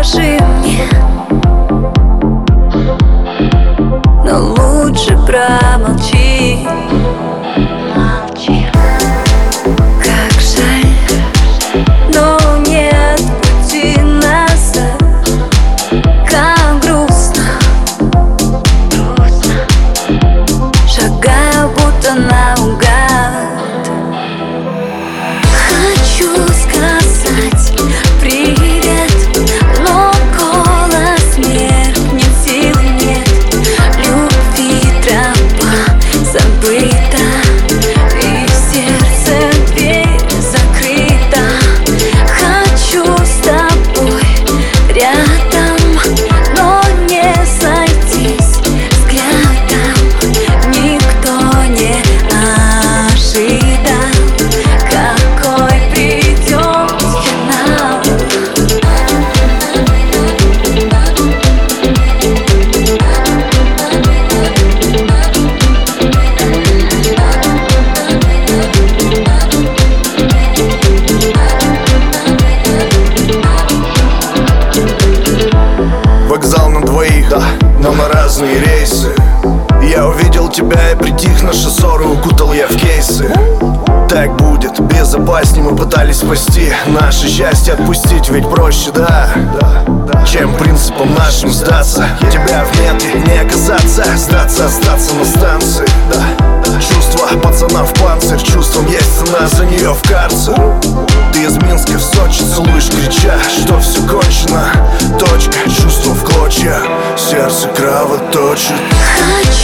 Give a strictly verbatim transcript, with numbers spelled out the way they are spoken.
скажи мне, но лучше промолчи. Молчи. Как жаль, но нет пути назад. Как грустно, грустно. Шагаю будто наугад. Хочу сказать привет, но голос меркнет, сил нет. Любви тропа забыта, и в сердце дверь закрыта. Хочу с тобой рядом, но не сойтись взглядом. Никто не ожидал, какой придет финал. Вокзал на двоих, да, но на разные рейсы. Я увидел тебя и притих, наши ссоры укутал я в кейсы. Так будет безопаснее, мы пытались спасти наше счастье, отпустить ведь проще, да, чем принципом нашим сдаться. Тебя в метре не оказаться, сдаться, остаться на станции, да. Чувства пацана в панцирь, чувством есть цена, за нее в карцер. Ты из Минска в Сочи целуешь, крича, что все кончено. Точка, чувство в клочья, сердце кровоточит. Хочу